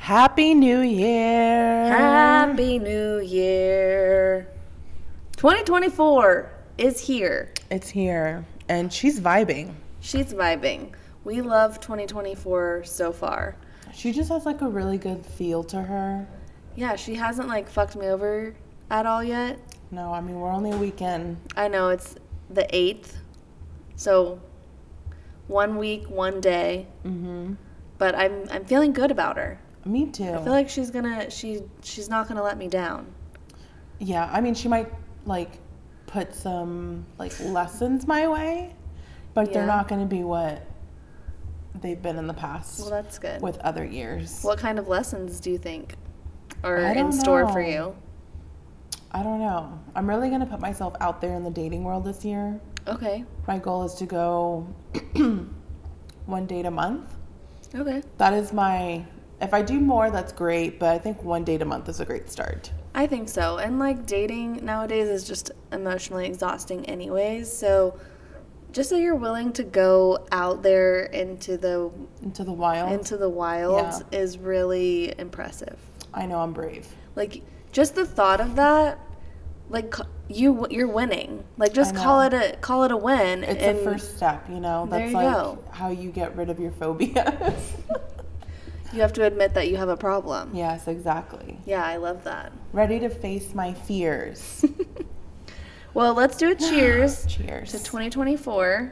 Happy New Year! Happy New Year. 2024 is here. It's here, and she's vibing. She's vibing. We love 2024 so far. She just has like a really good feel to her. Yeah, she hasn't like fucked me over at all yet. No, I mean, we're only a weekend. I know it's the 8th. So 1 week, 1 day. But I'm feeling good about her. Me too. I feel like she's not gonna let me down. Yeah, I mean, she might like put some like lessons my way, but they're Yeah. not going to be what they've been in the past. Well, that's good. With other years. What kind of lessons do you think are I in don't store for know. you? I don't know. I'm really going to put myself out there in the dating world this year. Okay. My goal is to go 1 date a month. Okay. That is my, if I do more, that's great, but I think 1 date a month is a great start. I think so. And like dating nowadays is just emotionally exhausting anyways. So just that you're willing to go out there into the wild Yeah. is really impressive. I know I'm brave. Like just the thought of that, like you're winning. Like just I know. call it a win. It's and the first step, you know? there That's you like go. how you get rid of your phobias. You have to admit that you have a problem. Yes, exactly. Yeah, I love that. Ready to face my fears. Well, let's do a cheers. Cheers. To 2024.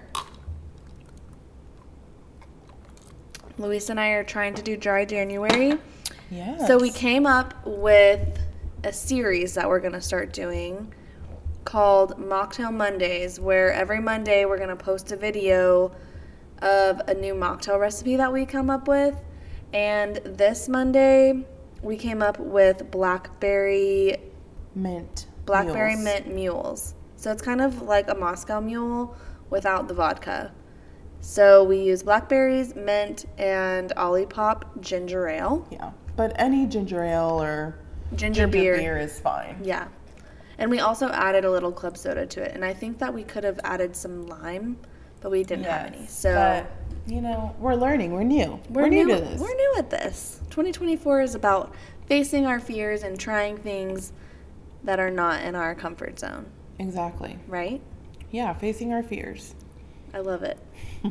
Luis and I are trying to do dry January. Yes. So we came up with a series that we're going to start doing called Mocktail Mondays, where every Monday we're going to post a video of a new mocktail recipe that we come up with. And this Monday we came up with blackberry mint. mules. Mules. Mules. So it's kind of like a Moscow mule without the vodka. So we use blackberries, mint, and Olipop ginger ale. Yeah. But any ginger ale or Ginger beer. is fine. Yeah. And we also added a little club soda to it. And I think that we could have added some lime, but we didn't have any. So but, you know, we're learning. We're new. We're new to this. We're new at this. 2024 is about facing our fears and trying things that are not in our comfort zone. Exactly. Right? Yeah, facing our fears. I love it.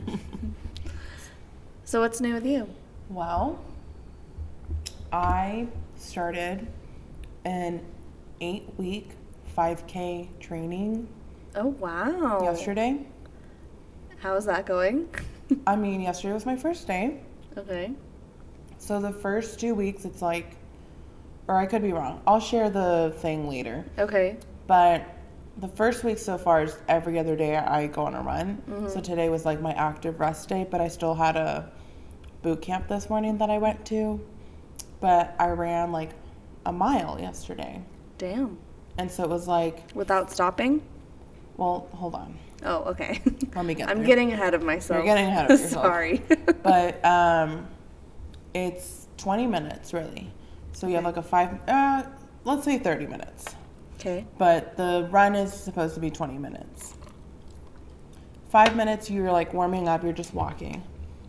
So what's new with you? Well, I started an 8-week 5K training Oh, wow. yesterday. How is that going? I mean, yesterday was my first day. Okay. So the first 2 weeks, it's like, or I could be wrong. I'll share the thing later. Okay. But the first week so far is every other day I go on a run. So today was like my active rest day, but I still had a boot camp this morning that I went to. But I ran like a mile yesterday. Damn. And so it was like, Without stopping? well, hold on. Oh, okay. Let me get I'm there. getting ahead of myself. You're getting ahead of yourself. Sorry. But it's 20 minutes really. So you have like a let's say 30 minutes. Okay. But the run is supposed to be 20 minutes. 5 minutes, you're like warming up, you're just walking.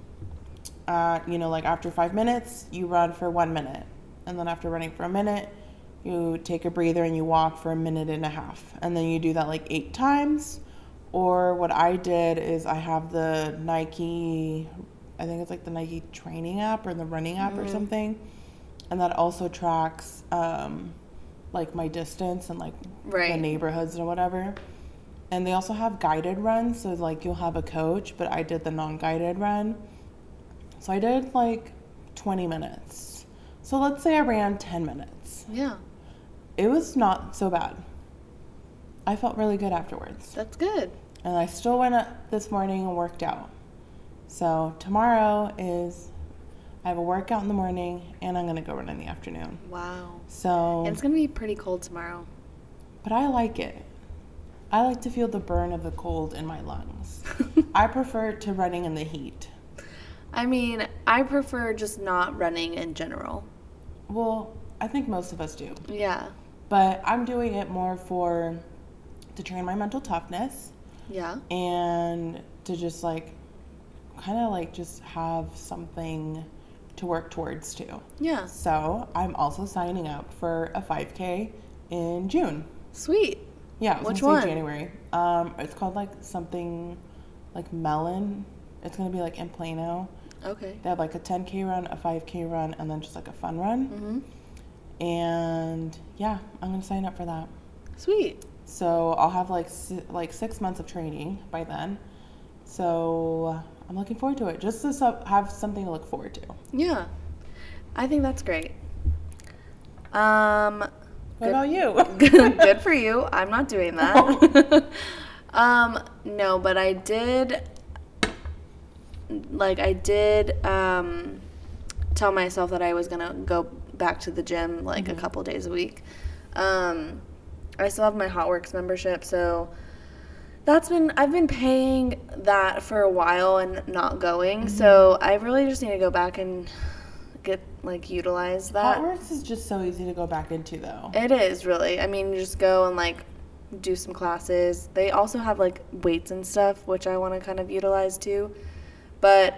Like after 5 minutes, you run for 1 minute. And then after running for a minute, you take a breather and you walk for a minute and a half. And then you do that like 8 times. Or what I did is I have the Nike, I think it's like the Nike training app or the running app or something. And that also tracks like my distance and like the neighborhoods or whatever. And they also have guided runs, so like you'll have a coach, but I did the non-guided run. So I did like 20 minutes. So let's say I ran 10 minutes. Yeah. It was not so bad. I felt really good afterwards. That's good. And I still went up this morning and worked out. So tomorrow is I have a workout in the morning and I'm going to go run in the afternoon. Wow. So, And it's going to be pretty cold tomorrow. but I like it. I like to feel the burn of the cold in my lungs. I prefer to running in the heat. I mean, I prefer just not running in general. Well, I think most of us do. Yeah. But I'm doing it more to train my mental toughness Yeah. and to just like kind of like just have something to work towards too. Yeah. So I'm also signing up for a 5K in June. Sweet. Yeah, I was Which gonna one? say January. It's called like something like Melon. It's gonna be like in Plano. Okay. They have like a 10K run, a 5K run, and then just like a fun run. Mm-hmm. And yeah, I'm gonna sign up for that. Sweet. So I'll have like 6 months of training by then. So I'm looking forward to it, just to have something to look forward to. Yeah. I think that's great. What about you? Good for you. I'm not doing that. No, but I did tell myself that I was gonna go back to the gym like a couple days a week. I still have my HotWorks membership, so I've been paying that for a while and not going. So I really just need to go back and utilize that. HotWorks is just so easy to go back into, though. It is, really. I mean, you just go and do some classes. They also have weights and stuff, which I want to kind of utilize too. But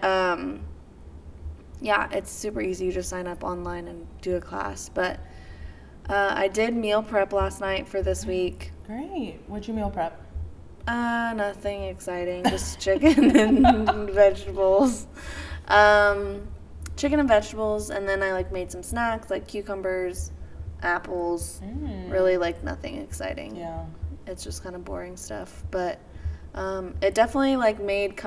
yeah, it's super easy. You just sign up online and do a class. But I did meal prep last night for this week. Great. What'd you meal prep? Nothing exciting. Just chicken and vegetables. Chicken and vegetables, and then I made some snacks like cucumbers, apples. Really nothing exciting. Yeah. It's just kind of boring stuff, but it definitely made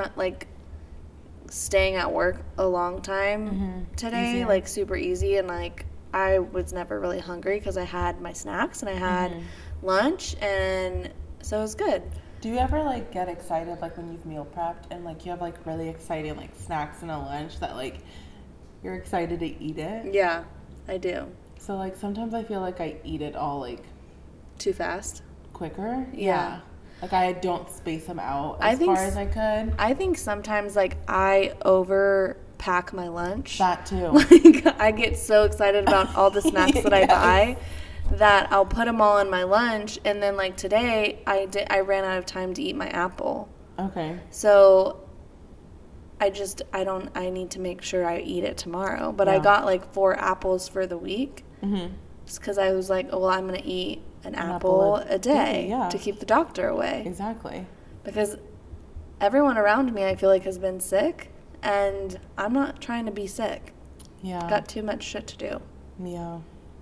staying at work a long time today Easier. super easy, and I was never really hungry because I had my snacks and I had lunch, and so it was good. Do you ever get excited when you've meal prepped and you have really exciting snacks and a lunch that you're excited to eat it? Yeah, I do. So sometimes I feel I eat it all Too fast? quicker. Yeah. I don't space them out I as think far as I could. I think sometimes I overpack my lunch. That too. I get so excited about all the snacks that I buy that I'll put them all in my lunch, and then today I ran out of time to eat my apple. Okay. So I need to make sure I eat it tomorrow. But I got 4 apples for the week. Just because I was well, I'm going to eat an apple a day to keep the doctor away. Exactly. Because everyone around me, I feel has been sick, and I'm not trying to be sick. Yeah. Got too much shit to do. Meow.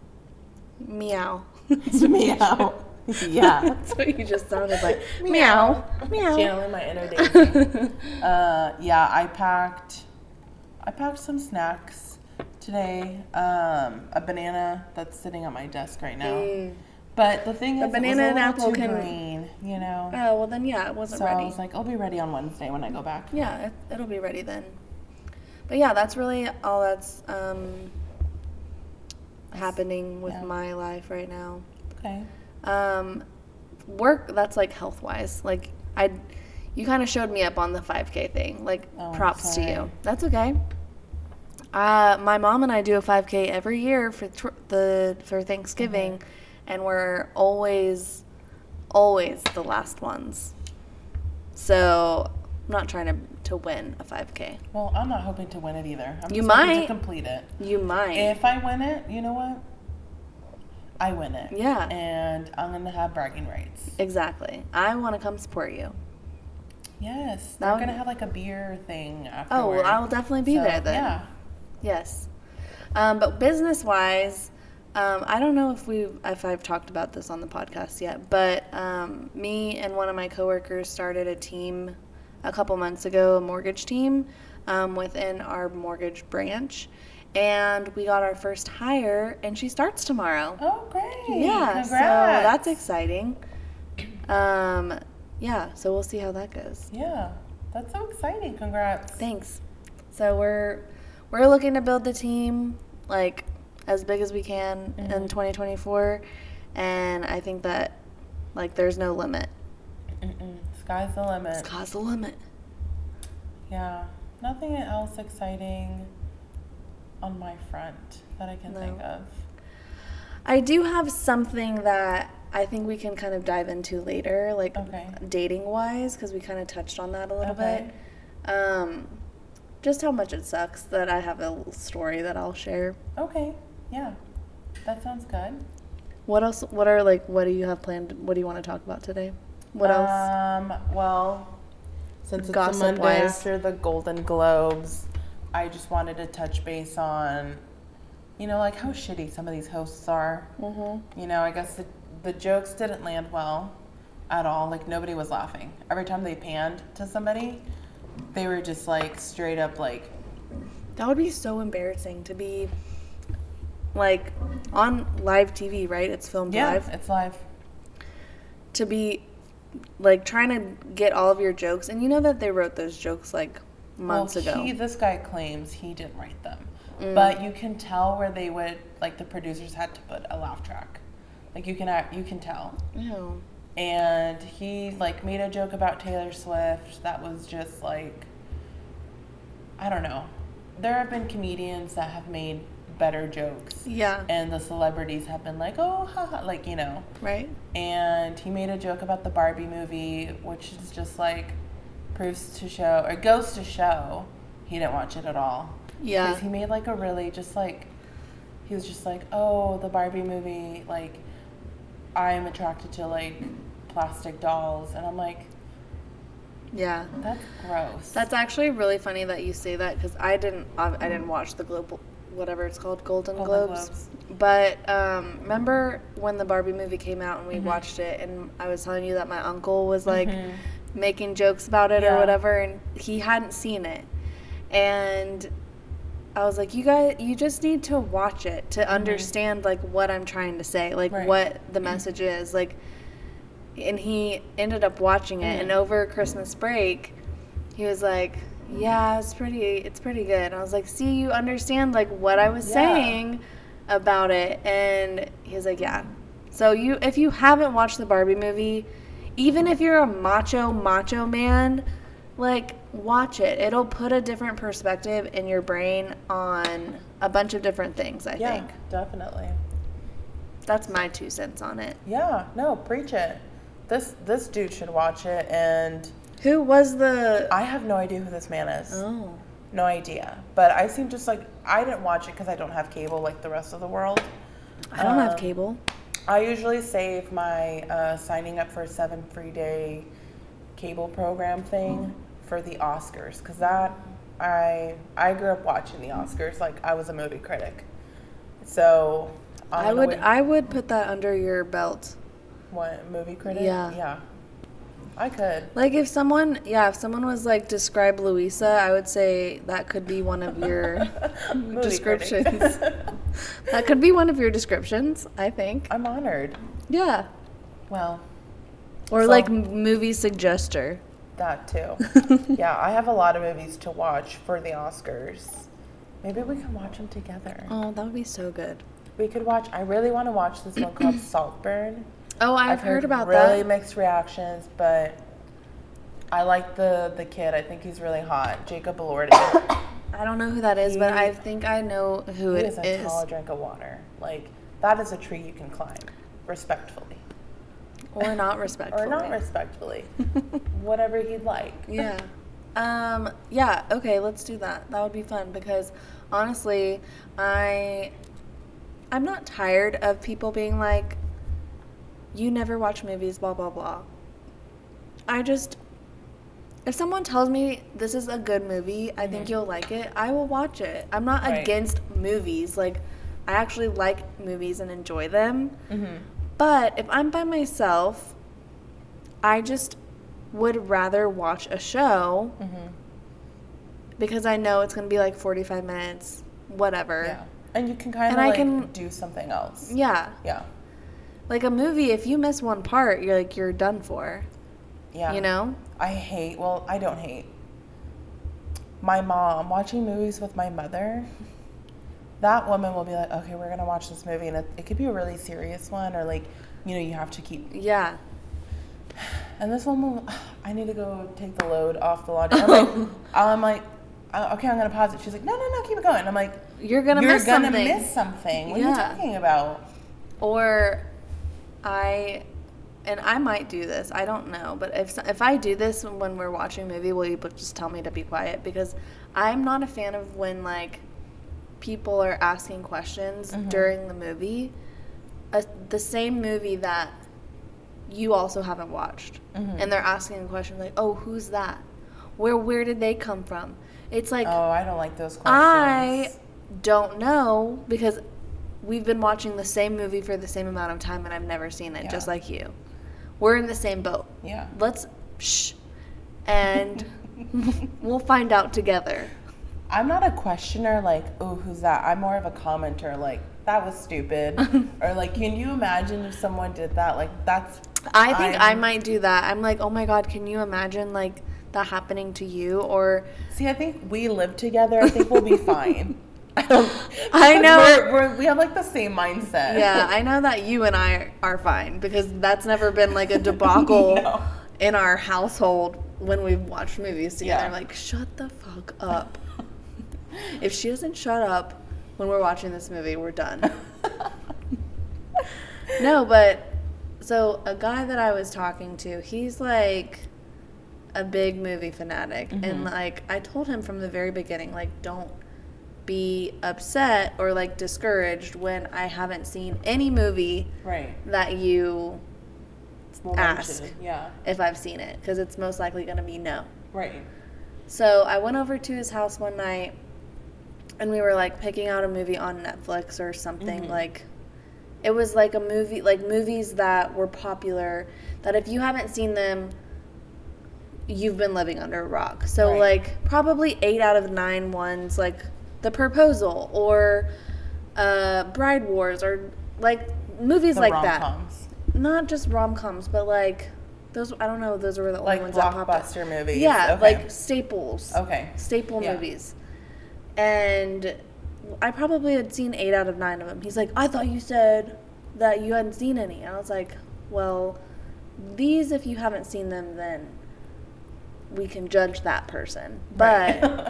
Meow. Meow. Yeah. That's what you just sounded like. Meow. Meow. Channeling my inner Daisy. Yeah, I packed some snacks today. A banana that's sitting on my desk right now. But the thing is, banana it was and a apple little too can- green, you know? Oh, well then, yeah, it wasn't So ready. I was I'll be ready on Wednesday when I go back. Yeah, it'll be ready then. But yeah, that's really all that's happening with my life right now. Okay. Work, that's health-wise. You kind of showed me up on the 5K thing. Props to sorry. you. That's okay. My mom and I do a 5K every year for Thanksgiving, and we're always the last ones. So I'm not trying to win a 5K. Well, I'm not hoping to win it either. I'm You just hoping might. to complete it. You might. If I win it, you know what? I win it. Yeah. And I'm going to have bragging rights. Exactly. I want to come support you. Yes. That They're would- going to have a beer thing afterward. Oh, well, I will definitely be there then. Yeah. Yes. But business-wise, I don't know if I've talked about this on the podcast yet, but me and one of my coworkers started a team a couple months ago, a mortgage team within our mortgage branch, and we got our first hire, and she starts tomorrow. Oh, great. Yeah, Congrats. so that's exciting. Yeah, so we'll see how that goes. Yeah. That's so exciting. Congrats. Thanks. So we're looking to build the team as big as we can in 2024, and I think that there's no limit. Sky's the limit. Sky's the limit. Yeah. Nothing else exciting on my front that I can think of. I do have something that I think we can kind of dive into later, dating wise, because we kind of touched on that a little bit. just how much it sucks that I have a little story that I'll share. Okay. Yeah. That sounds good. What else? What do you have planned? What do you want to talk about today? What else? Well, since it's the Gossip-wise. Monday after the Golden Globes, I just wanted to touch base on, like how shitty some of these hosts are. Mm-hmm. I guess the jokes didn't land well at all. Like, nobody was laughing. Every time they panned to somebody, they were just like straight up like, That would be so embarrassing to be like on live TV, right? It's filmed live. It's live. To be like trying to get all of your jokes, and you know that they wrote those jokes like months ago. This guy claims he didn't write them. But you can tell where they would, like, the producers had to put a laugh track. Like, you can tell. Ew. And he, like, made a joke about Taylor Swift that was just, like, I don't know. There have been comedians that have made better jokes. Yeah. And the celebrities have been like, oh, haha, like, Right. And he made a joke about the Barbie movie, which is just, like, goes to show he didn't watch it at all. Yeah. Because he made, like, a really just, like, he was just like, oh, the Barbie movie, like, I'm attracted to, like, plastic dolls. And I'm like, Yeah. that's gross. That's actually really funny that you say that, because I didn't watch the whatever it's called, Golden Globes. But remember when the Barbie movie came out and we watched it, and I was telling you that my uncle was like making jokes about it or whatever, and he hadn't seen it. And I was like, you just need to watch it to understand, like, what I'm trying to say, like, what the message is, like. And he ended up watching it, and over Christmas break, he was like, yeah, it's pretty good. And I was like, see, you understand, like, what I was saying about it. And he was like, yeah. So if you haven't watched the Barbie movie, even if you're a macho man, like, watch it. It'll put a different perspective in your brain on a bunch of different things, I think. Yeah, definitely. That's my 2 cents on it. Yeah, no, preach it. This dude should watch it. And Who was the... I have no idea who this man is. Oh. No idea. But I seem just like, I didn't watch it because I don't have cable like the rest of the world. I don't have cable. I usually save my signing up for a 7 free day cable program thing for the Oscars, because I grew up watching the Oscars. Like, I was a movie critic, so I would put that under your belt. What, movie critic? Yeah. I could. Like, if someone was like, describe Louisa, I would say that could be one of your descriptions. That could be one of your descriptions, I think. I'm honored. Yeah. Well. Or so, like movie suggester. That too. Yeah, I have a lot of movies to watch for the Oscars. Maybe we can watch them together. Oh, that would be so good. We could watch, I really want to watch this one called Saltburn. Oh, I've heard about really that. mixed reactions, but I like the kid. I think he's really hot. Jacob Elordi. I don't know who that is, but I think I know who it is. He is a tall drink of water. Like, that is a tree you can climb, respectfully. Or not respectfully. Or not respectfully. Whatever he'd like. Yeah. Yeah, okay, let's do that. That would be fun, because honestly, I'm not tired of people being like, you never watch movies, blah, blah, blah. If someone tells me this is a good movie, I think you'll like it, I will watch it. I'm not against movies. Like, I actually like movies and enjoy them. But if I'm by myself, I just would rather watch a show because I know it's going to be like 45 minutes, whatever. Yeah. And you can kind of like do something else. Yeah. Yeah. Like a movie, if you miss one part, you're done for. Yeah. You know? I don't hate. My mom, watching movies with my mother, that woman will be like, okay, we're going to watch this movie. And it could be a really serious one, or like, you have to keep. Yeah. And this woman, I need to go take the load off the laundry. I'm like, okay, I'm going to pause it. She's like, no, keep it going. I'm like, you're going to miss something. You're going to miss something. What are you talking about? Or I might do this. I don't know. But if I do this when we're watching a movie, will you just tell me to be quiet? Because I'm not a fan of when, like, people are asking questions during the movie. The same movie that you also haven't watched. And they're asking a question like, oh, who's that? Where did they come from? It's like, Oh, I don't like those questions. I don't know, because we've been watching the same movie for the same amount of time and I've never seen it, just like you. We're in the same boat. Yeah. Let's and we'll find out together. I'm not a questioner like, oh, who's that? I'm more of a commenter like, that was stupid. Or like, can you imagine if someone did that? Like, that's... I think I might do that. I'm like, oh my God, can you imagine like that happening to you? Or see, I think we live together. I think we'll be fine. I know. We have like the same mindset. Yeah, I know that you and I are fine, because that's never been like a debacle in our household when we've watched movies together. Yeah. Like, shut the fuck up. If she doesn't shut up when we're watching this movie, we're done. No, but so a guy that I was talking to, he's like a big movie fanatic. And like, I told him from the very beginning, like, don't be upset or like discouraged when I haven't seen any movie that you ask if I've seen it, because it's most likely going to be no. Right. So I went over to his house one night and we were like picking out a movie on Netflix or something. Like, it was like a movie, like movies that were popular that if you haven't seen them, you've been living under a rock. So like probably 8 out of 9 ones, like The Proposal or Bride Wars, or like movies like rom-coms. That. Not just rom-coms, but like those, I don't know, those were the only like ones that popped up. blockbuster movies. Yeah, like staples. Staple movies. And I probably had seen 8 out of 9 of them. He's like, I thought you said that you hadn't seen any. And I was like, well, these, if you haven't seen them, then we can judge that person. But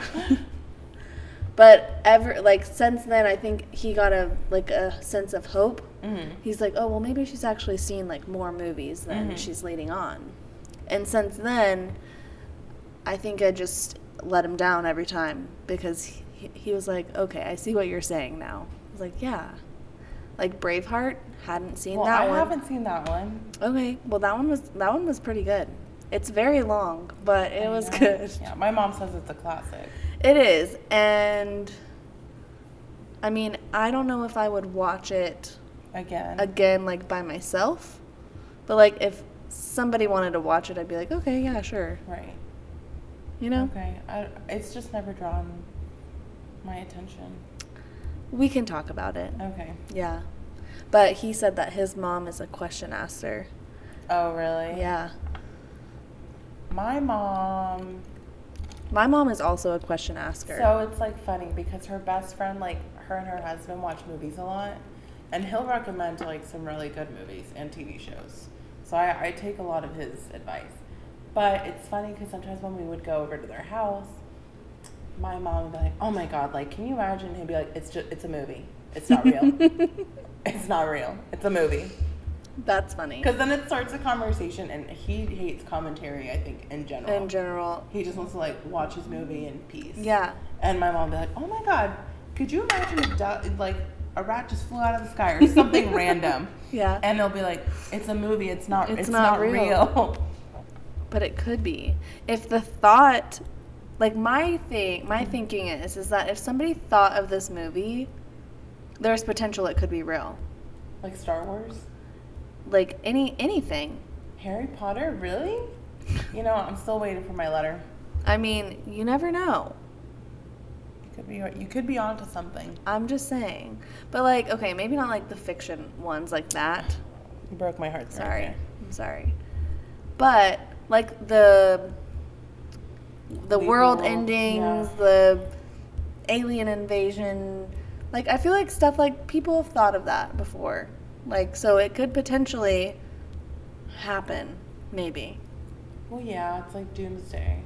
but since then, I think he got a sense of hope. He's like, oh, well, maybe she's actually seen like more movies than she's leading on. And since then, I think I just let him down every time, because he was like, okay, I see what you're saying now. I was like, yeah. Like Braveheart, hadn't seen that one. I haven't seen that one. Okay, well that one was pretty good. It's very long, but it was good. Yeah, my mom says it's a classic. It is, and I mean, I don't know if I would watch it again like by myself, but like if somebody wanted to watch it, I'd be like, okay, yeah, sure. Right. You know? Okay. It's just never drawn my attention. We can talk about it. Okay. Yeah. But he said that his mom is a question asker. Oh, really? Yeah. My mom is also a question asker. So it's like funny because her best friend, like her and her husband watch movies a lot, and he'll recommend like some really good movies and TV shows. So I take a lot of his advice. But it's funny because sometimes when we would go over to their house, my mom would be like, oh my God, like, can you imagine? He'd be like, it's a movie. It's not real. It's not real. It's a movie. That's funny. Because then it starts a conversation, and he hates commentary, I think, in general. In general. He just wants to, like, watch his movie in peace. Yeah. And my mom would be like, oh my God, could you imagine if, like, a rat just flew out of the sky or something random? Yeah. And they'll be like, it's a movie. It's not real. But it could be. If the thought, like my thinking is that if somebody thought of this movie, there's potential it could be real. Like Star Wars? Like anything. Harry Potter? Really? You know, I'm still waiting for my letter. I mean, you never know. You could be onto something. I'm just saying. But like, okay, maybe not like the fiction ones like that. You broke my heart. Sorry. I'm sorry. But like the world endings, the alien invasion, like I feel like stuff like people have thought of that before. Like, so it could potentially happen, maybe. Well, yeah, it's like doomsday.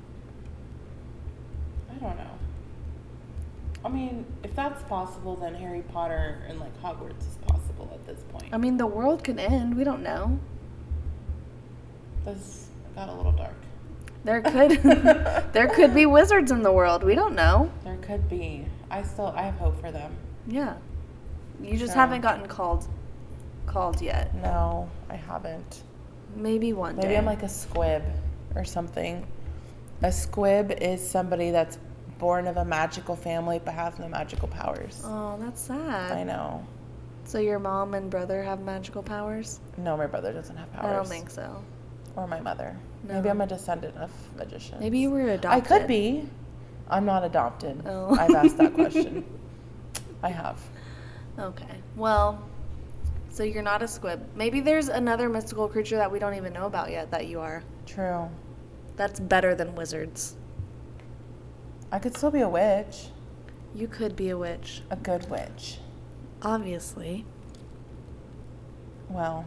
I don't know. I mean, if that's possible, then Harry Potter and like Hogwarts is possible at this point. I mean, the world could end. We don't know. This got a little dark. There could there could be wizards in the world. We don't know. There could be. I have hope for them. Yeah. You just So. haven't gotten called yet. No, I haven't. Maybe one day. Maybe I'm like a squib or something. A squib is somebody that's born of a magical family but has no magical powers. Oh, that's sad. I know. So your mom and brother have magical powers? No, my brother doesn't have powers. I don't think so. Or my mother. No. Maybe I'm a descendant of magicians. Maybe you were adopted. I could be. I'm not adopted. Oh. I've asked that question. I have. Okay. Well, so you're not a squib. Maybe there's another mystical creature that we don't even know about yet that you are. True. That's better than wizards. I could still be a witch. You could be a witch. A good witch. Obviously. Well.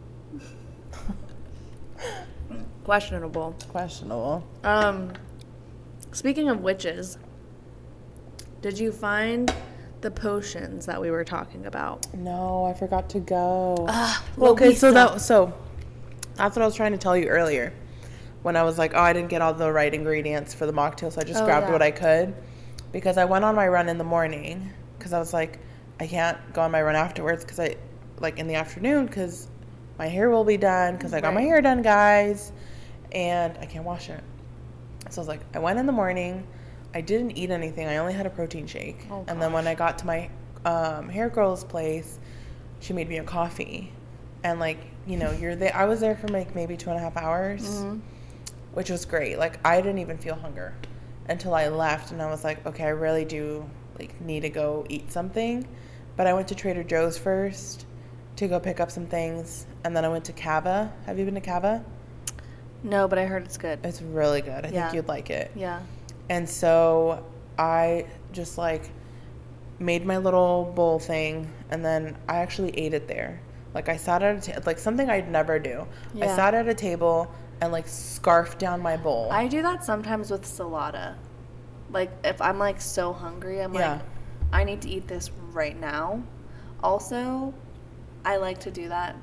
Questionable. Questionable. Speaking of witches, did you find the potions that we were talking about? No, I forgot to go. Well, Okay, so Lisa. that's what I was trying to tell you earlier. When I was like, oh, I didn't get all the right ingredients for the mocktail, so I just grabbed what I could. Because I went on my run in the morning, because I was like, I can't go on my run afterwards, because in the afternoon, because my hair will be done, because I got my hair done, guys, and I can't wash it. So I was like, I went in the morning, I didn't eat anything, I only had a protein shake. Oh, and then when I got to my hair girl's place, she made me a coffee. And you're there, I was there for maybe 2.5 hours. Mm-hmm. Which was great. I didn't even feel hunger until I left, and I was like, okay, I really do need to go eat something. But I went to Trader Joe's first to go pick up some things, and then I went to Cava. Have you been to Cava? No, but I heard it's good. It's really good. I think you'd like it. Yeah. And so I just made my little bowl thing, and then I actually ate it there. I sat at a something I'd never do. Yeah. I sat at a table and scarfed down my bowl. I do that sometimes with salada. If I'm so hungry, I'm I need to eat this right now. Also, I like to do that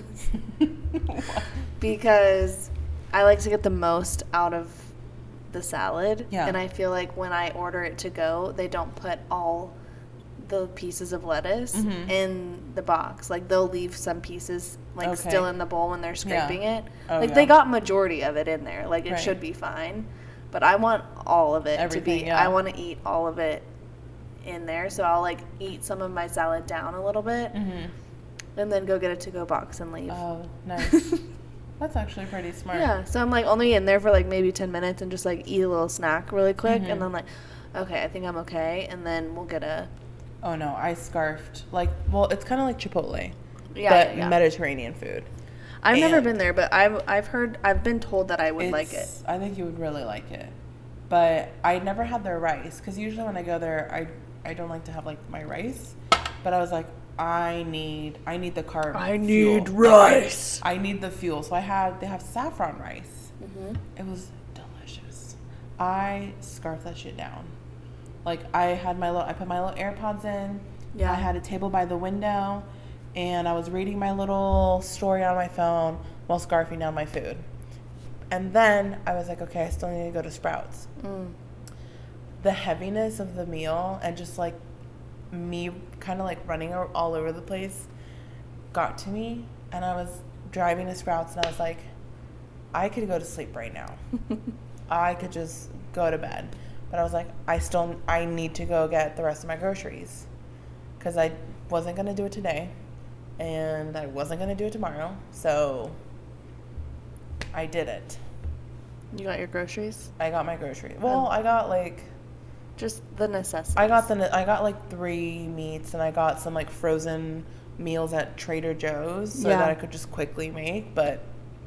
because I like to get the most out of the salad. Yeah. And I feel like when I order it to go, they don't put all the pieces of lettuce in the box. They'll leave some pieces still in the bowl when they're scraping it. They got majority of it in there. It should be fine. But I want all of it to be I want to eat all of it in there. So I'll eat some of my salad down a little bit and then go get a to-go box and leave. Oh, nice. That's actually pretty smart. Yeah. So I'm only in there for maybe 10 minutes and just eat a little snack really quick and then okay, I think I'm okay, and then we'll get a Oh no, I scarfed it's kind of like Chipotle, but Mediterranean food. I've never been there, but I've been told that I would like it. I think you would really like it, but I never had their rice because usually when I go there, I don't like to have my rice, but I was like, I need the carb. I need rice. I need the fuel, so they have saffron rice. It was delicious. I scarfed that shit down. I put my little AirPods in. Yeah. I had a table by the window, and I was reading my little story on my phone while scarfing down my food. And then I was like, okay, I still need to go to Sprouts. The heaviness of the meal and just me kind of running all over the place got to me, and I was driving to Sprouts, and I was like, I could go to sleep right now. I could just go to bed. But I was like, I need to go get the rest of my groceries because I wasn't going to do it today and I wasn't going to do it tomorrow. So I did it. You got your groceries? I got my groceries. Well, I got just the necessities. I got 3 meats and I got some frozen meals at Trader Joe's so that I could just quickly make. But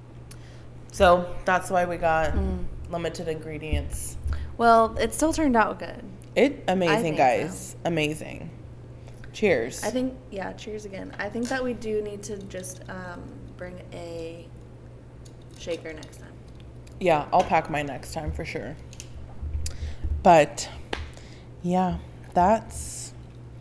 so that's why we got limited ingredients. Well, it still turned out good. Amazing, guys. So. Amazing. Cheers. Cheers again. I think that we do need to just bring a shaker next time. Yeah, I'll pack mine next time for sure. But, yeah, that's...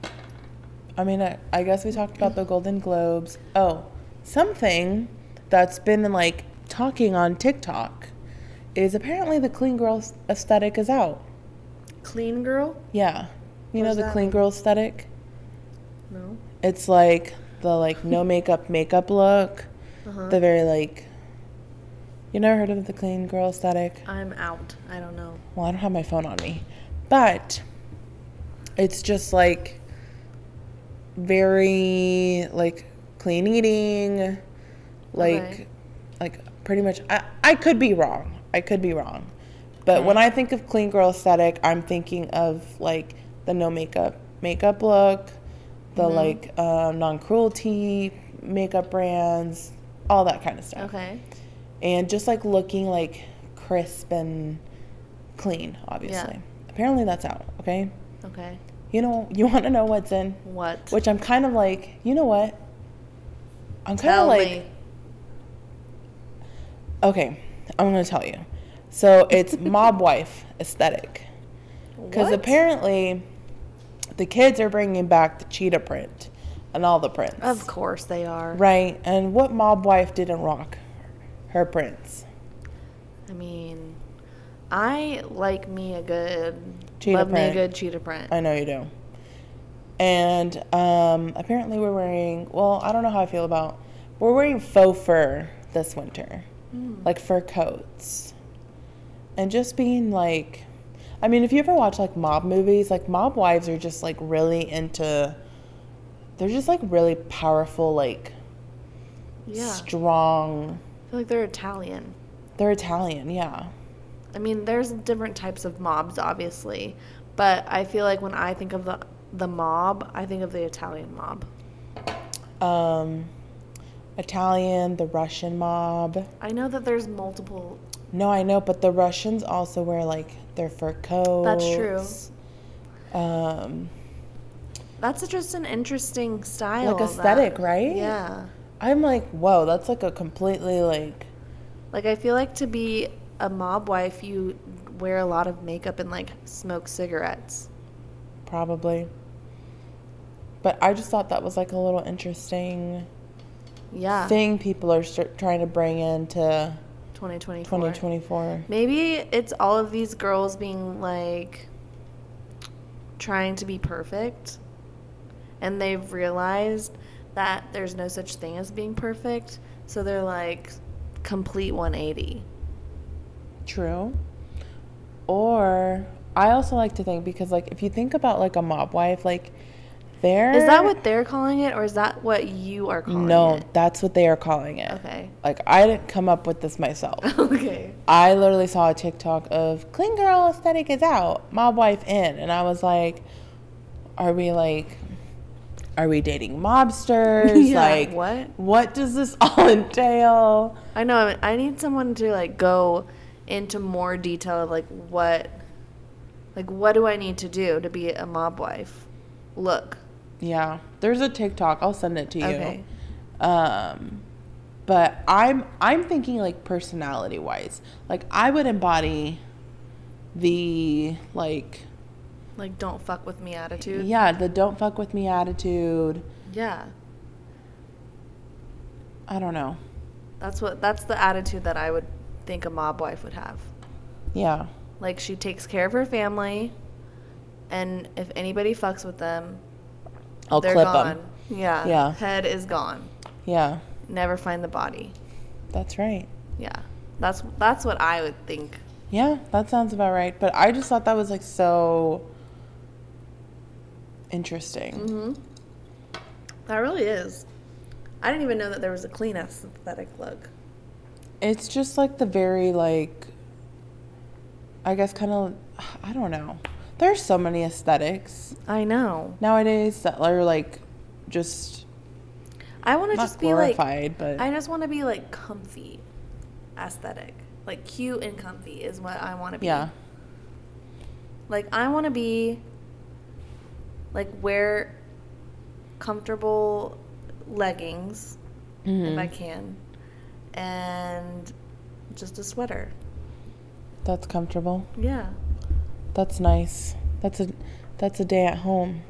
I guess we talked about the Golden Globes. Oh, something that's been, talking on TikTok is apparently the clean girl aesthetic is out. Clean girl? Yeah. You What know does the that clean mean? girl aesthetic? No. It's like the like no makeup look. Uh-huh. The very like you never heard of the clean girl aesthetic? I'm out. I don't know. Well, I don't have my phone on me. But it's just like very like clean eating, like Okay. like pretty much I could be wrong. I could be wrong. But when I think of clean girl aesthetic, I'm thinking of like the no makeup look, the like non-cruelty makeup brands, all that kind of stuff. Okay. And just like looking like crisp and clean, obviously. Yeah. Apparently that's out, okay? Okay. You know, you want to know what's in? What? Which I'm kind of like, you know what? I'm kind Tell of like, me. okay, I'm going to tell you. So it's mob wife aesthetic. Because What? apparently the kids are bringing back the cheetah print and all the prints. Of course they are. Right. And what mob wife didn't rock her prints? I mean, I like me a good Cheetah love me print. a good cheetah print. I know you do. And apparently we're wearing, well, I don't know how I feel about, we're wearing faux fur this winter. Like fur coats. And just being like, I mean, if you ever watch like mob movies, like mob wives are just like really into, they're just like really powerful, like Yeah. strong. I feel like they're Italian. They're Italian, yeah. I mean, there's different types of mobs, obviously, but I feel like when I think of the mob, I think of the Italian mob. Italian, the Russian mob. I know that there's multiple. No, I know, but the Russians also wear like their fur coats. That's true. Um, That's just an interesting style. Like of aesthetic, that. right? Yeah. I'm like, whoa, that's like a completely like, Like, I feel like to be a mob wife, you wear a lot of makeup and like smoke cigarettes. probably. But I just thought that was like a little interesting Yeah. thing people are trying to bring into 2024. 2024. Maybe it's all of these girls being like trying to be perfect, and they've realized that there's no such thing as being perfect, so they're like complete 180. True. Or I also like to think, because like if you think about like a mob wife, like they're Is that what they're calling it, or is that what you are calling No, it? that's what they are calling it. Okay. Like I didn't come up with this myself. Okay. I literally saw a TikTok of clean girl aesthetic is out, mob wife in, and I was like, are we dating mobsters? Yeah, like what does this all entail? I know. I need someone to like go into more detail of like what do I need to do to be a mob wife? Look. Yeah, there's a TikTok. I'll send it to you. Okay. But I'm thinking like personality wise, like I would embody the like don't fuck with me attitude. yeah, the don't fuck with me attitude. Yeah. I don't know. That's the attitude that I would think a mob wife would have. Yeah. Like, she takes care of her family, and if anybody fucks with them, I'll they're clip gone. them. Yeah. Yeah. Head is gone. Yeah. Never find the body. That's right. Yeah. That's what I would think. Yeah, that sounds about right. But I just thought that was like so interesting. Mm-hmm. That really is. I didn't even know that there was a clean aesthetic look. It's just like the very like, I guess kind of, I don't know. There's so many aesthetics I know. nowadays that are like just I want to not just be like, glorified, but I just want to be like comfy aesthetic. Like cute and comfy is what I want to be. yeah. Like I want to be like wear comfortable leggings if I can, and just a sweater. That's comfortable. Yeah. That's nice. That's a day at home.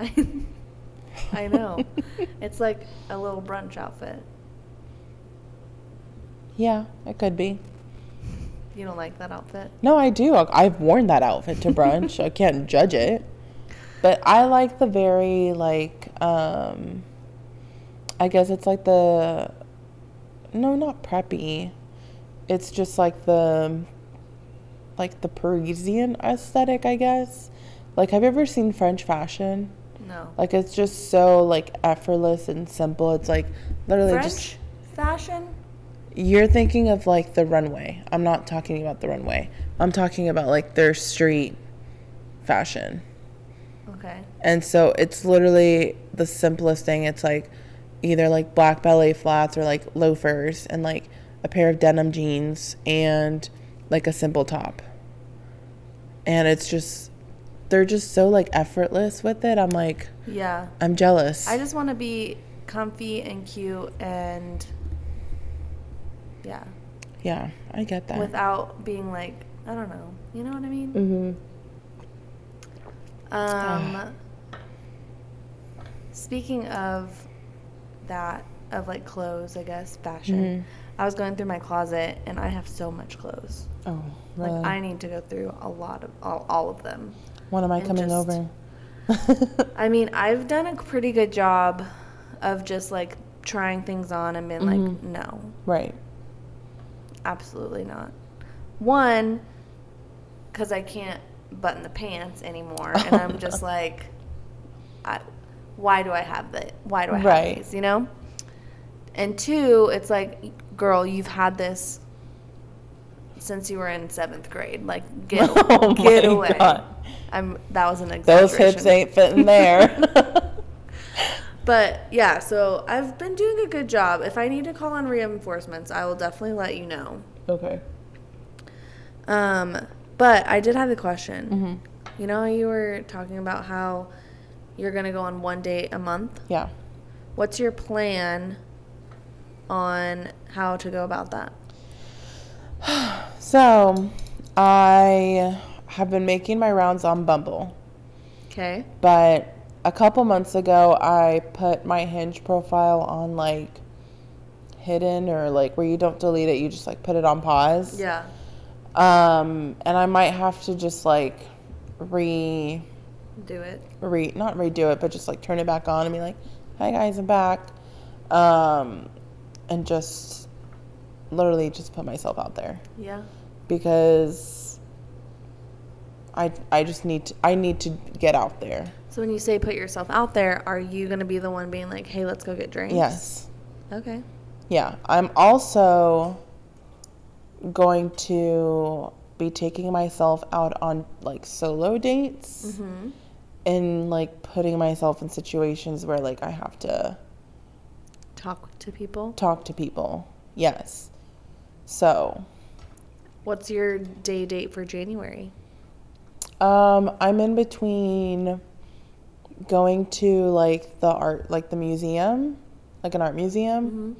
I know. It's like a little brunch outfit. Yeah, it could be. You don't like that outfit? No, I do. I've worn that outfit to brunch. I can't judge it. But I like the very, like, I guess it's like no, not preppy. It's just like the Parisian aesthetic, I guess. Like, have you ever seen French fashion? No. Like, it's just so, like, effortless and simple. It's like literally French fashion? You're thinking of, like, the runway. I'm not talking about the runway. I'm talking about, like, their street fashion. Okay. And so it's literally the simplest thing. It's, like, either, like, black ballet flats or, like, loafers and, like, a pair of denim jeans and, like, a simple top. And it's just, they're just so, like, effortless with it. I'm, like, yeah, I'm jealous. I just want to be comfy and cute and... Yeah, I get that. Without being like, I don't know. You know what I mean? Speaking of that, of like clothes, I guess, fashion, I was going through my closet and I have so much clothes. Oh, really? Like, I need to go through a lot of, all of them. When am I coming over? I mean, I've done a pretty good job of just like trying things on and being like, no. Right. Absolutely not. One, because I can't button the pants anymore, and I'm just like, why do I have that? Why do I have these? You know. And two, it's like, girl, you've had this since you were in 7th grade. Like, get away. God. That was an exaggeration. Those hips ain't fitting there. But, yeah, so I've been doing a good job. If I need to call on reinforcements, I will definitely let you know. Okay. But I did have the question. You know, you were talking about how you're going to go on 1 date a month? Yeah. What's your plan on how to go about that? So, I have been making my rounds on Bumble. Okay. But a couple months ago, I put my Hinge profile on, like, hidden or, like, where you don't delete it. You just, like, put it on pause. Yeah. And I might have to just, like, not redo it, but just, like, turn it back on and be like, hi, guys, I'm back. And just literally just put myself out there. Yeah. Because I just need to get out there. So when you say put yourself out there, are you going to be the one being like, hey, let's go get drinks? Yes. Okay. Yeah. I'm also going to be taking myself out on, like, solo dates and, like, putting myself in situations where, like, I have to talk to people. Yes. So, what's your date for January? I'm in between going to, like, the museum, like an art museum,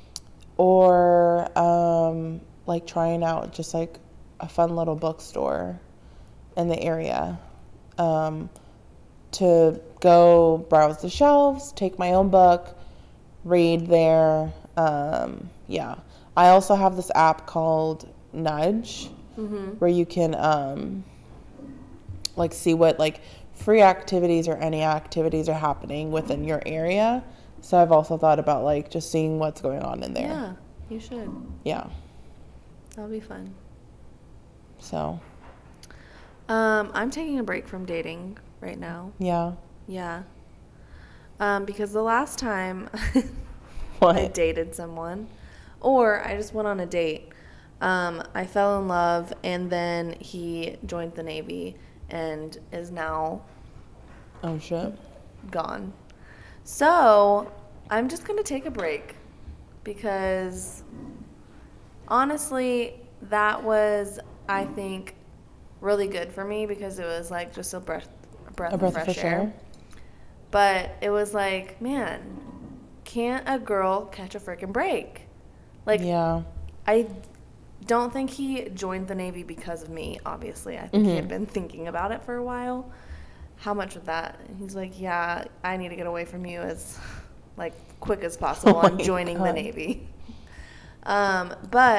or like trying out just like a fun little bookstore in the area, to go browse the shelves, take my own book, read there. Yeah. I also have this app called Nudge, where you can like see what, like, free activities or any activities are happening within your area. So I've also thought about, like, just seeing what's going on in there. Yeah, you should. Yeah. That'll be fun. So. I'm taking a break from dating right now. Yeah. Yeah. Because the last time I dated someone, or I just went on a date, I fell in love, and then he joined the Navy and is now gone. So I'm just going to take a break because honestly, that was, I think, really good for me because it was like just a breath of fresh air. But it was like, man, can't a girl catch a freaking break? Like, yeah. I don't think he joined the Navy because of me, obviously. I think he had been thinking about it for a while. How much of that? He's like, yeah, I need to get away from you as, like, quick as possible. I'm joining the Navy. But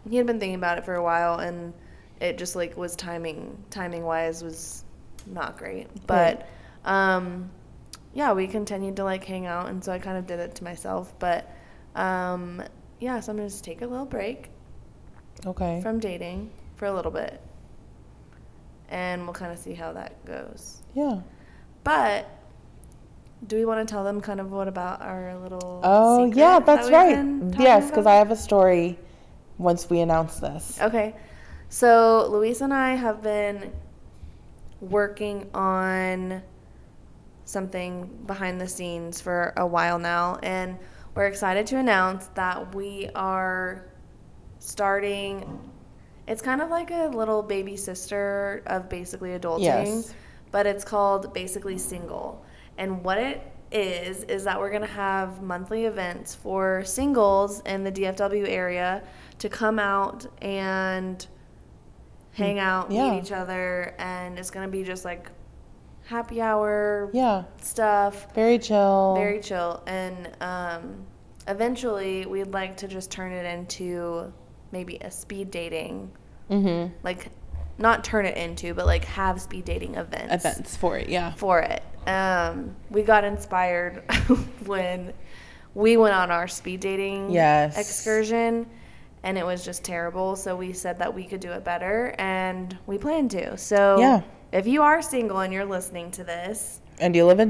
he had been thinking about it for a while, and it just like was timing wise was not great. But yeah, we continued to like hang out, and so I kind of did it to myself. But yeah, so I'm gonna just take a little break from dating for a little bit, and we'll kind of see how that goes. Yeah. But do we want to tell them kind of what about our little secret yeah, that's right. Yes, because about? I have a story once we announce this. Okay. So Luis and I have been working on something behind the scenes for a while now, and we're excited to announce that we are starting. It's kind of like a little baby sister of Basically Adulting, Yes. but it's called Basically Single. And what it is that we're going to have monthly events for singles in the DFW area to come out and hang out, meet each other, and it's going to be just like happy hour stuff. Very chill. Very chill. And eventually we'd like to just turn it into maybe a speed dating. Mm-hmm. Like, not turn it into, but like have speed dating events. For it, yeah. For it. We got inspired when we went on our speed dating excursion, and it was just terrible. So we said that we could do it better, and we plan to. So if you are single and you're listening to this, and you live in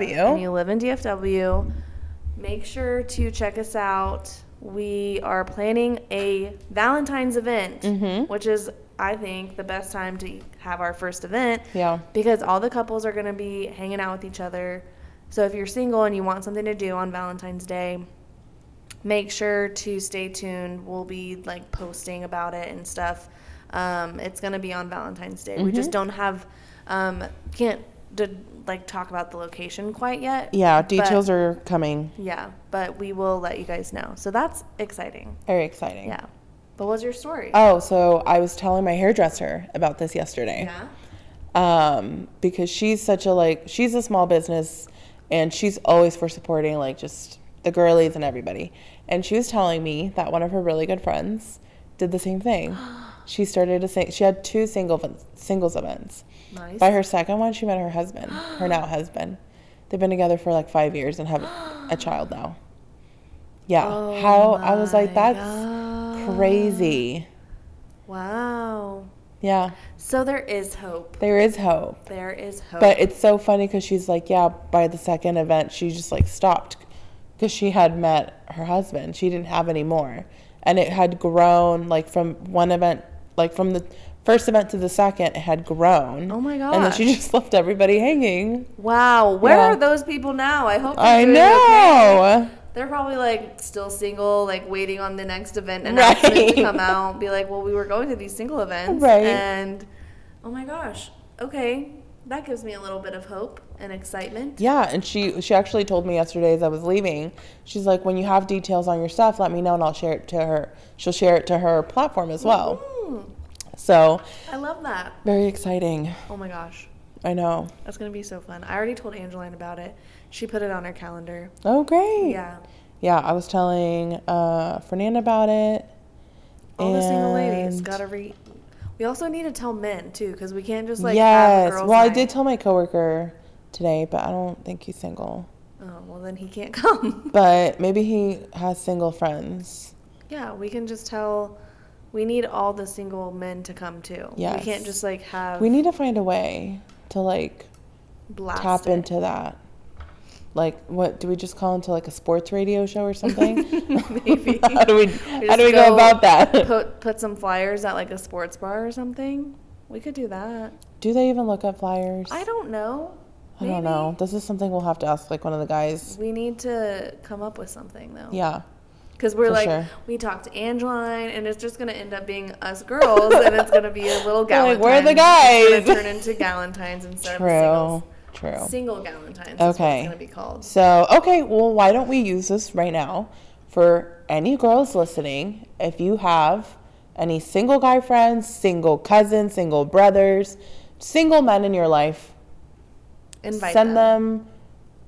DFW, make sure to check us out. We are planning a Valentine's event, which is, I think, the best time to have our first event. Yeah. Because all the couples are going to be hanging out with each other. So if you're single and you want something to do on Valentine's Day, make sure to stay tuned. We'll be like posting about it and stuff. It's going to be on Valentine's Day. We just don't have, can't talk about the location quite yet. Yeah, details are coming. Yeah, but we will let you guys know. So that's exciting. Very exciting. Yeah. But what's your story? Oh, so I was telling my hairdresser about this yesterday. Yeah. Because she's she's a small business, and she's always for supporting like just the girlies and everybody. And she was telling me that one of her really good friends did the same thing. She started she had 2 singles events. Nice. By her second one, she met her husband, her now husband. They've been together for like 5 years and have a child now. Yeah. I was like, that's crazy. Wow. Yeah. So there is hope. There is hope. There is hope. But it's so funny because she's like, yeah, by the second event, she just like stopped because she had met her husband. She didn't have any more. And it had grown like from one event, like from the first event to the second, it had grown. Oh my gosh. And then she just left everybody hanging. Wow. Where are those people now? I hope they're doing know. Okay. They're probably like still single, like waiting on the next event announcement to come out. Be like, well, we were going to these single events. Right. And oh my gosh. Okay. That gives me a little bit of hope and excitement. Yeah, and she actually told me yesterday as I was leaving, she's like, when you have details on your stuff, let me know and I'll share it to her. She'll share it to her platform as well. Mm-hmm. So I love that. Very exciting. Oh my gosh. I know. That's going to be so fun. I already told Angeline about it. She put it on her calendar. Oh, great. Yeah. Yeah, I was telling Fernanda about it. All the single ladies got to read. We also need to tell men, too, because we can't just, have a girls' Well, night. I did tell my coworker today, but I don't think he's single. Oh, well, then he can't come. But maybe he has single friends. Yeah, we can just tell. We need all the single men to come, too. Yes. We can't just, have. We need to find a way to, blast tap it. into that. What do we just call into a sports radio show or something? Maybe. How do we go about that? Put some flyers at a sports bar or something. We could do that. Do they even look at flyers? I don't know. I don't know. This is something we'll have to ask one of the guys. We need to come up with something though. Yeah. Because we're sure. We talked to Angeline, and it's just going to end up being us girls, and it's going to be a little Galentine's. Where are the guys? It's going to turn into Galentine's instead of singles. True. Single Galentine's is okay. what it's going to be called. So, well, why don't we use this right now for any girls listening? If you have any single guy friends, single cousins, single brothers, single men in your life, send them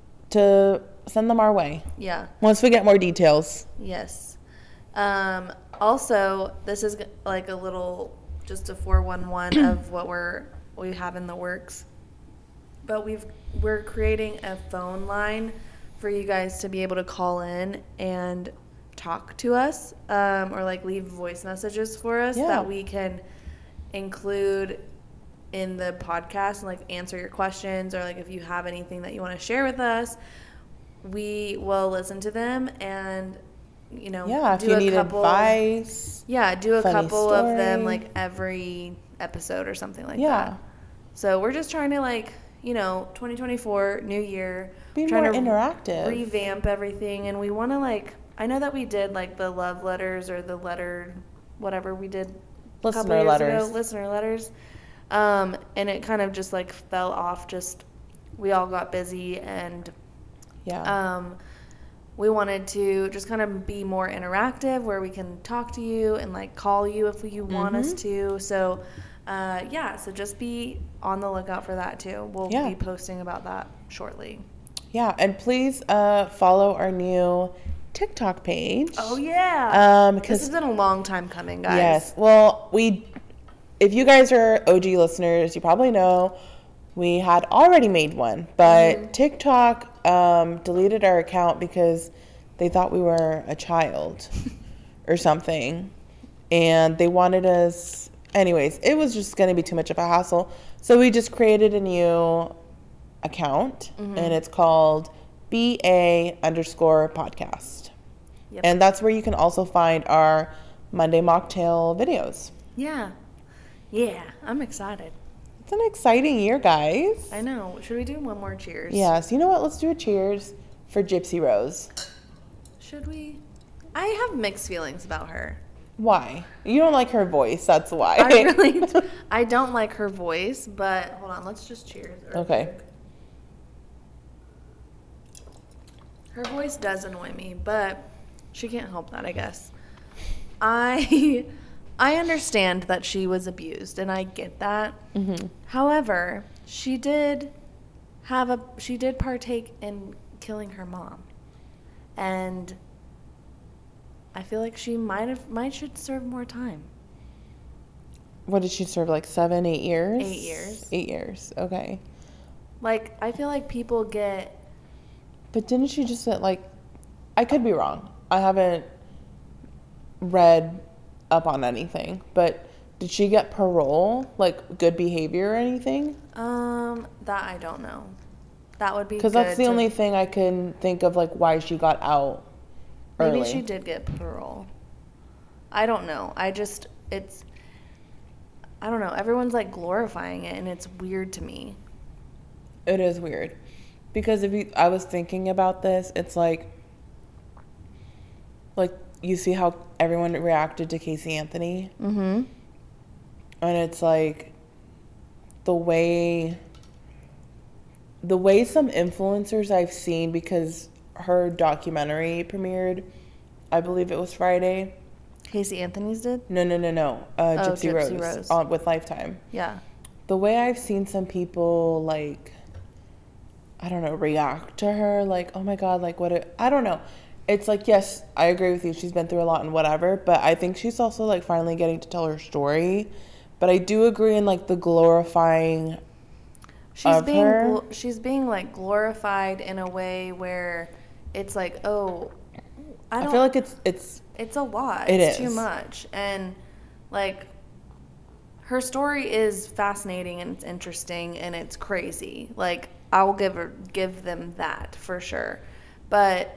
our way. Yeah. Once we get more details. Yes. Also, this is like a little, just a 411 of what we have in the works. But we're creating a phone line for you guys to be able to call in and talk to us, or like leave voice messages for us Yeah. that we can include in the podcast and like answer your questions, or like if you have anything that you want to share with us, we will listen to them and Yeah, if do you a need couple, advice. yeah, do a funny couple of them story. like every episode or something like Yeah. that. So we're just trying to 2024, new year, Be trying more to interactive. revamp everything, and we want to I know that we did like the love letters or the letter, whatever we did a couple Listener years letters. ago, listener letters, and it kind of just fell off. Just we all got busy, and Yeah. we wanted to just kind of be more interactive, where we can talk to you and call you if you want us to. So so just be on the lookout for that too. We'll Yeah. be posting about that shortly. Yeah, and please follow our new TikTok page. Oh yeah. This 'cause has been a long time coming, guys. yes, well, if you guys are OG listeners, you probably know we had already made one, but TikTok deleted our account because they thought we were a child or something, and they wanted us. Anyways, it was just going to be too much of a hassle, so we just created a new account, and it's called BA_podcast. Yep. And that's where you can also find our Monday mocktail videos. Yeah. Yeah. I'm excited. It's an exciting year, guys. I know. Should we do one more cheers? Yes. You know what? Let's do a cheers for Gypsy Rose. Should we? I have mixed feelings about her. Why? You don't like her voice. That's why. I don't like her voice, but hold on. Let's just cheers. Okay. Her voice does annoy me, but she can't help that, I guess. I understand that she was abused, and I get that. Mm-hmm. However, she did partake in killing her mom, and I feel like she should serve more time. What did she serve? 7, 8 years? 8 years. 8 years. Okay. I feel like people get. But didn't she just I could be wrong. I haven't read up on anything, but did she get parole, good behavior or anything? That I don't know. That would be because that's the only thing I can think of why she got out early. Maybe she did get parole. I don't know. I don't know. Everyone's glorifying it, and it's weird to me. It is weird. Because I was thinking about this, it's you see how everyone reacted to Casey Anthony? Mm-hmm. And it's the way some influencers I've seen, because her documentary premiered, I believe it was Friday. Casey Anthony's did? No. Gypsy Rose. Rose. With Lifetime. Yeah. The way I've seen some people I don't know, react to her, oh my God, I don't know. It's yes, I agree with you. She's been through a lot and whatever, but I think she's also finally getting to tell her story. But I do agree in the glorifying She's being glorified in a way where it's I feel like it's a lot. It's too much. And her story is fascinating, and it's interesting, and it's crazy. I will give them that for sure. But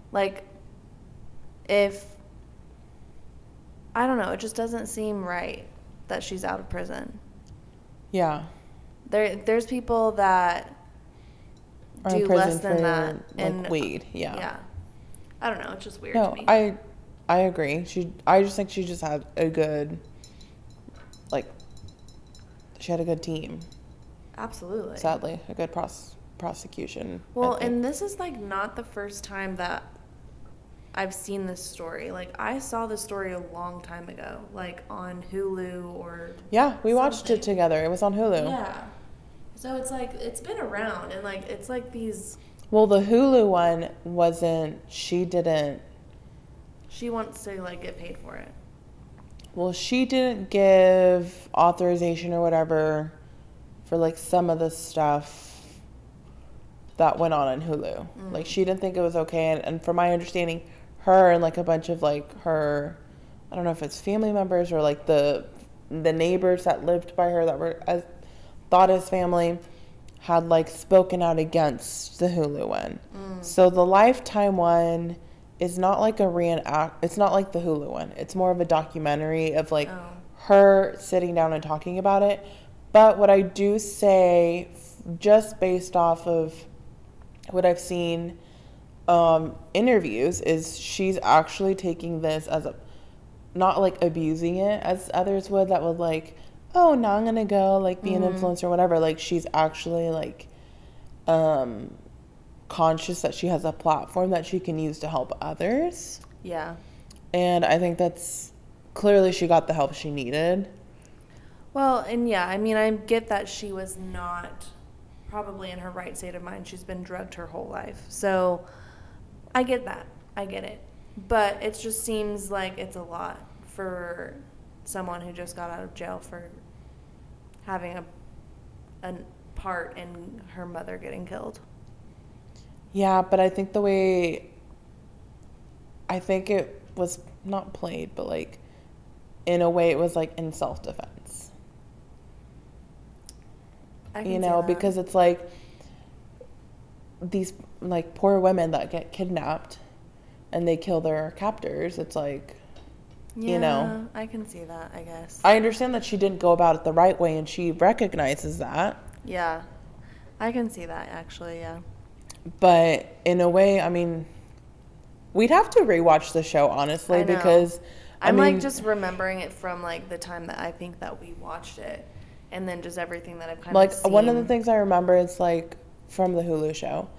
if I don't know, it just doesn't seem right that she's out of prison. Yeah. There's people that Or in do prison less than for, that, and weed. Yeah. yeah. I don't know. It's just weird No, to me. I agree. I just think she just had a good, she had a good team. Absolutely. Sadly, a good prosecution. Well, I think. and this is not the first time that I've seen this story. I saw this story a long time ago, on Hulu or Yeah, we watched something. it together. It was on Hulu. Yeah. So it's it's been around, and it's these. Well, the Hulu one wasn't. She didn't. She wants to get paid for it. Well, she didn't give authorization or whatever for like some of the stuff that went on Hulu. Like she didn't think it was okay, and from my understanding, her and like a bunch of like her, I don't know if it's family members or like the neighbors that lived by her that were thought as family, had like spoken out against the Hulu one. So the Lifetime one is not like a reenact. It's not like the Hulu one. It's more of a documentary of like her sitting down and talking about it. But what I do say, just based off of what I've seen interviews, is she's actually taking this as a, not like abusing it as others would, that would like, oh, now I'm gonna go like be an influencer or whatever. Like she's actually like conscious that she has a platform that she can use to help others. Yeah. And I think that's clearly she got the help she needed. Well, and yeah, I mean, I get that she was not probably in her right state of mind. She's been drugged her whole life. So I get that. I get it. But it just seems like it's a lot for someone who just got out of jail for having a part in her mother getting killed. Yeah, but I think I think it was not played, but like in a way it was like in self-defense. You know, because it's like these like poor women that get kidnapped and they kill their captors. It's like, yeah, you know. I can see that, I guess. I understand that she didn't go about it the right way, and she recognizes that. Yeah, I can see that, actually, yeah. But in a way, I mean, we'd have to rewatch the show, honestly, because I'm like just remembering it from like the time that I think that we watched it, and then just everything that I've kind like of seen. One of the things I remember is like from the Hulu show,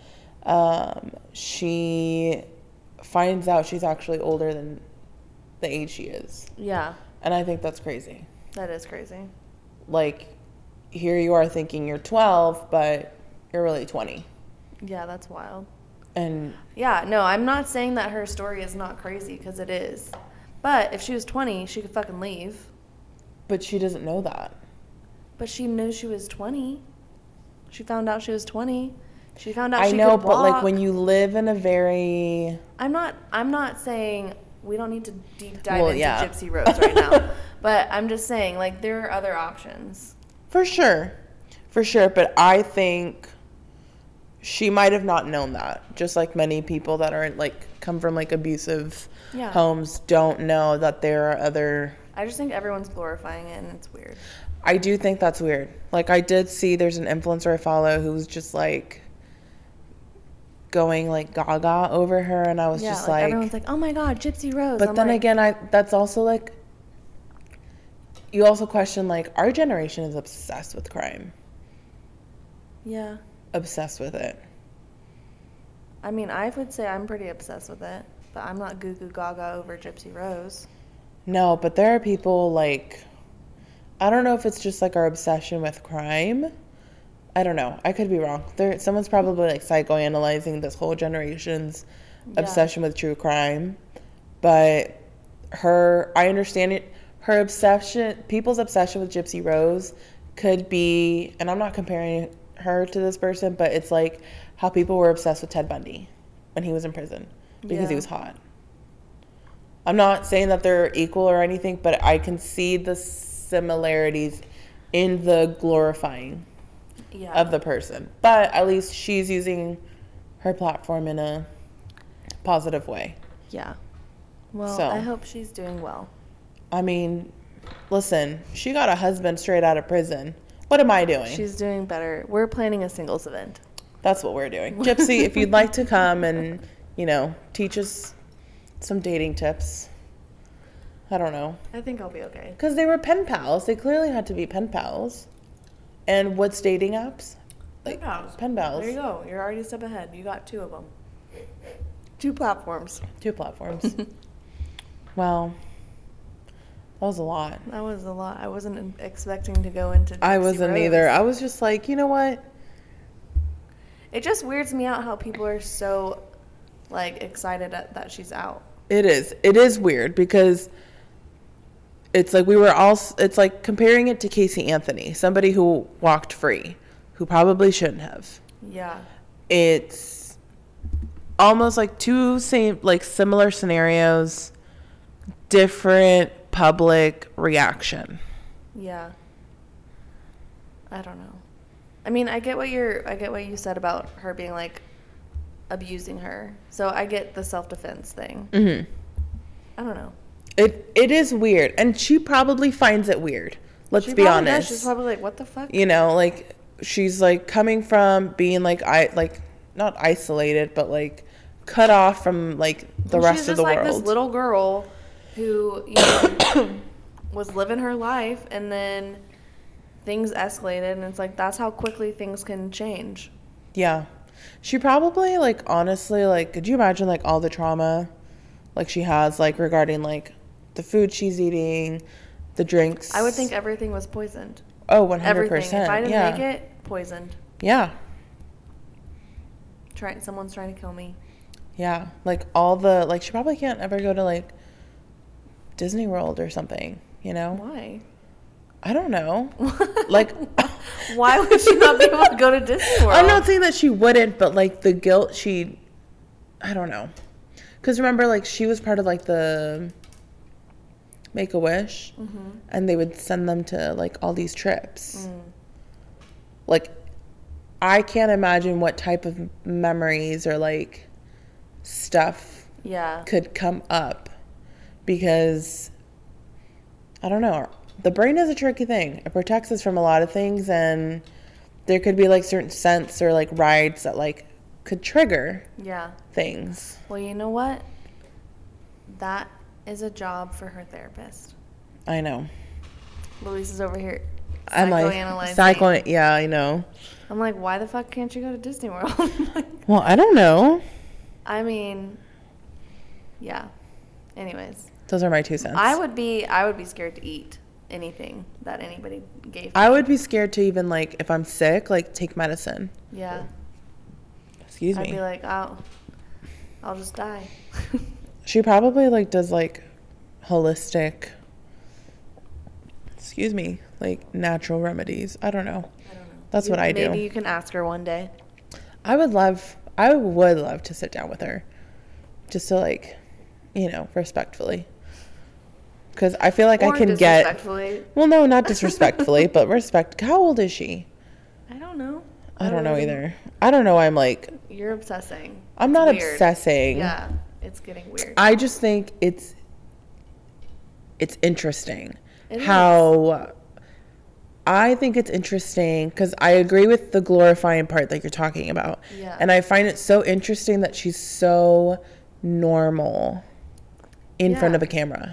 she finds out she's actually older than the age she is. Yeah. And I think that's crazy. That is crazy. Like, here you are thinking you're 12, but you're really 20. Yeah, that's wild. And yeah, no, I'm not saying that her story is not crazy, because it is. But if she was 20, she could fucking leave. But she doesn't know that. But she knew she was 20. She found out she was 20. She found out I she know, could walk. but like when you live in a very... I'm not saying we don't need to deep dive into yeah. Gypsy Rose right now. But I'm just saying, like, there are other options. For sure. For sure. But I think she might have not known that. Just like many people that are like come from like abusive homes don't know that there are other... I just think everyone's glorifying it, and it's weird. I do think that's weird. Like, I did see there's an influencer I follow who's just like going like gaga over her, and I was just like, everyone's like, oh my god, Gypsy Rose. But then again, that's also like, you also question like, our generation is obsessed with crime. Yeah. Obsessed with it. I mean, I would say I'm pretty obsessed with it, but I'm not goo goo gaga over Gypsy Rose. No, but there are people like, I don't know if it's just like our obsession with crime. I don't know. I could be wrong. Someone's probably like psychoanalyzing this whole generation's obsession with true crime. But I understand it. Her obsession, people's obsession with Gypsy Rose could be, and I'm not comparing her to this person, but it's like how people were obsessed with Ted Bundy when he was in prison because he was hot. I'm not saying that they're equal or anything, but I can see the similarities in the glorifying of the person. But at least she's using her platform in a positive way. Yeah. Well, I hope she's doing well. I mean, listen, she got a husband straight out of prison. What am I doing? She's doing better. We're planning a singles event. That's what we're doing. Gypsy, if you'd like to come and, teach us some dating tips. I don't know. I think I'll be okay. Because they were pen pals. They clearly had to be pen pals. And what's dating apps? Pen pals. Pen pals. There you go. You're already a step ahead. You got 2 of them. 2 platforms. 2 platforms. Well, that was a lot. That was a lot. I wasn't expecting to go into Gypsy I wasn't Rose. either. I was just like, you know what? It just weirds me out how people are so, excited that she's out. It is. It is weird because it's like it's like comparing it to Casey Anthony, somebody who walked free, who probably shouldn't have. Yeah. It's almost like similar scenarios, different public reaction. Yeah. I don't know. I mean, I get what you said about her being like abusing her. So I get the self-defense thing. Mm-hmm. I don't know. It is weird, and she probably finds it weird. Let's be honest. She's probably like, what the fuck? You know, like she's like coming from being like not isolated, but like cut off from like the rest of the world. She's just like this little girl who, you know, was living her life, and then things escalated, and it's like that's how quickly things can change. Yeah. She probably like honestly like could you imagine like all the trauma like she has like regarding like the food she's eating, the drinks. I would think everything was poisoned. Oh, 100%. Everything. If I didn't make it, poisoned. Yeah. Someone's trying to kill me. Yeah. Like all the like she probably can't ever go to like Disney World or something, you know? Why? I don't know. Like why would she not be able to go to Disney World? I'm not saying that she wouldn't, but like the guilt I don't know. Cuz remember like she was part of like the Make-A-Wish, mm-hmm. and they would send them to like all these trips. Like I can't imagine what type of memories or like stuff could come up, because I don't know, the brain is a tricky thing. It protects us from a lot of things, and there could be like certain scents or like rides that like could trigger things. Well, you know what? That is a job for her therapist. I know. Louise is over here I'm like, yeah, I know. I'm like, why the fuck can't you go to Disney World? Well, I don't know. I mean, yeah. Anyways. Those are my 2 cents. I would be scared to eat anything that anybody gave me. I would be scared to even like if I'm sick, like take medicine. Yeah. Excuse me. I'd be like, I'll just die. She probably like does like holistic, like natural remedies. I don't know. That's what I do. Maybe you can ask her one day. I would love to sit down with her, just to like, you know, respectfully. Because I feel like I can get. Well, no, not disrespectfully, but respect. How old is she? I don't know. I don't know either. I don't know. I'm like. You're obsessing. I'm not obsessing. Yeah, it's getting weird. I just think it's interesting how. I think it's interesting because I agree with the glorifying part that you're talking about. Yeah. And I find it so interesting that she's so normal in front of a camera.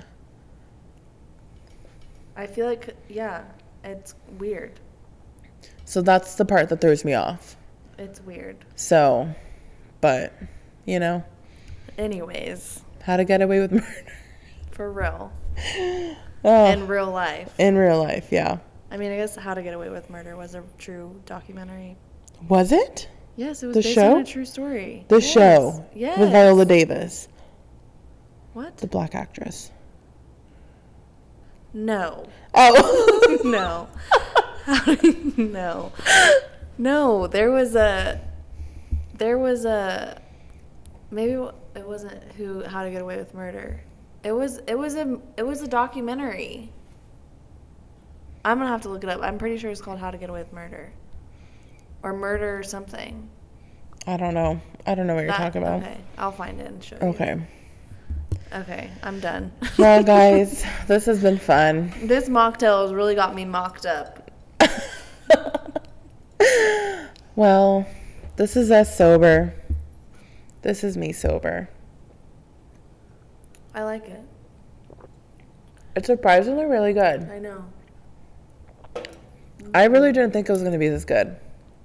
I feel like, it's weird. So that's the part that throws me off. It's weird. So, but, you know. Anyways. How to Get Away with Murder. For real. Oh, in real life. In real life, yeah. I mean, I guess How to Get Away with Murder was a true documentary. Was it? Yes, it was based on a true story. The show? Yes. With Viola Davis. What? The black actress. No. Oh. No. No. No, there was a maybe it wasn't How to Get Away with Murder. It was a documentary. I'm gonna have to look it up. I'm pretty sure it's called How to Get Away with Murder, or Murder or something. I don't know what you're talking about. Okay, I'll find it and show you. Okay, I'm done. Well, guys, this has been fun. This mocktail has really got me mocked up. Well, this is us sober. This is me sober. I like it. It's surprisingly really good. I know. I really didn't think it was going to be this good.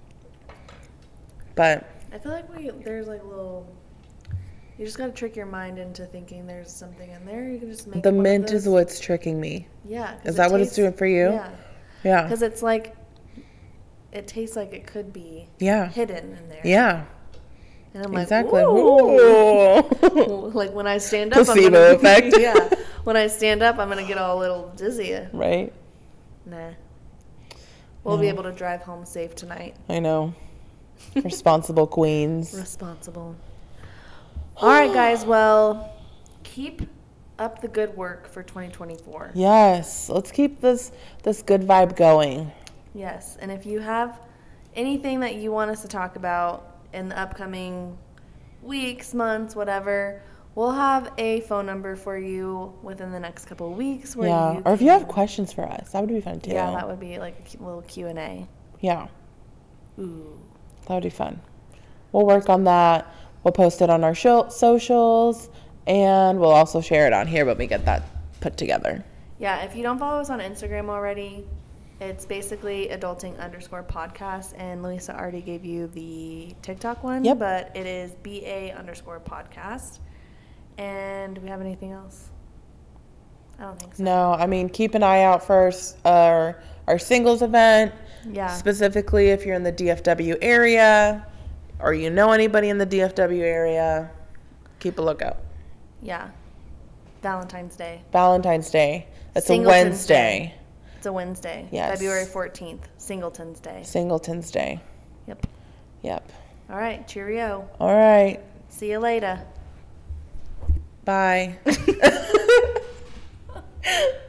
But I feel like there's like little. You just gotta trick your mind into thinking there's something in there. You can just make the mint is what's tricking me. Yeah. Is that what it's doing for you? Yeah. Yeah. Because it's like, it tastes like it could be hidden in there. Yeah. And I'm like, Exactly. ooh. Ooh. Like when I stand up, Placebo effect. Yeah. When I stand up, I'm gonna get all a little dizzy. Right. Nah. We'll be able to drive home safe tonight. I know. Responsible queens. Responsible. All right, guys. Well, keep up the good work for 2024. Yes. Let's keep this good vibe going. Yes. And if you have anything that you want us to talk about in the upcoming weeks, months, whatever, we'll have a phone number for you within the next couple of weeks. Where Yeah. Or if you have questions for us, that would be fun too. Yeah, that would be like a little Q&A. Yeah. Ooh. That would be fun. We'll work on that. We'll post it on our socials, and we'll also share it on here when we get that put together. Yeah, if you don't follow us on Instagram already, it's basically adulting_podcast, and Louisa already gave you the TikTok one. Yep. But it is BA_podcast. And do we have anything else? I don't think so. No, I mean, keep an eye out for our singles event. Yeah. Specifically, if you're in the DFW area or you know anybody in the DFW area, keep a lookout. Yeah. Valentine's Day. Valentine's Day. That's a Singleton's Wednesday. Day. It's a Wednesday. Yes. February 14th. Singleton's Day. Singleton's Day. Yep. Yep. All right. Cheerio. All right. See you later. Bye.